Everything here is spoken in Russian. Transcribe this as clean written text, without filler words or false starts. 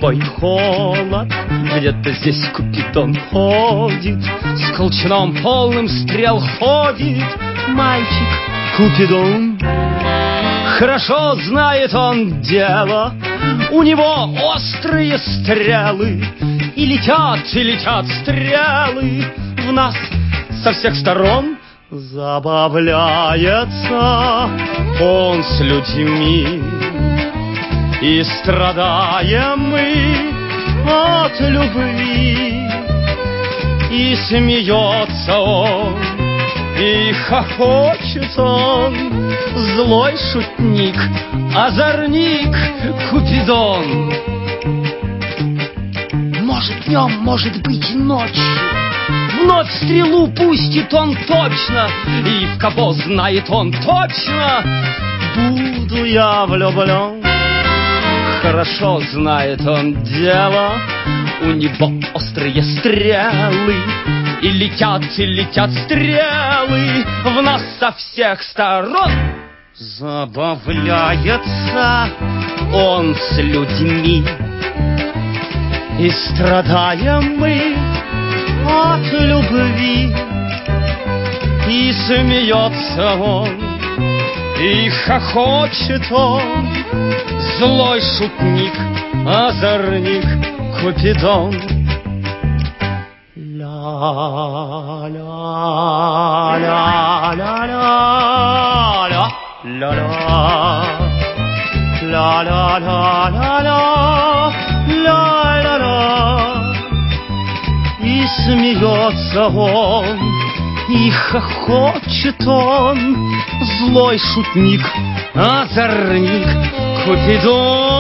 тобой холод. Где-то здесь Купидон ходит, с колчаном полным стрел ходит. Мальчик Купидон, хорошо знает он дело. У него острые стрелы, и летят стрелы в нас со всех сторон. Забавляется он с людьми, и страдаем мы от любви. И смеется он, и хохочет он, злой шутник, озорник Купидон. Может днем, может быть ночью, вновь стрелу пустит он точно, и в кого знает он точно. Буду я влюблен, хорошо знает он дело. У него острые стрелы, и летят стрелы в нас со всех сторон. Забавляется он с людьми, и страдаем мы от любви. И смеется он, и хохочет он, злой шутник, озорник Купидон. И смеется он, и хохочет он, злой шутник, озорник Купидон.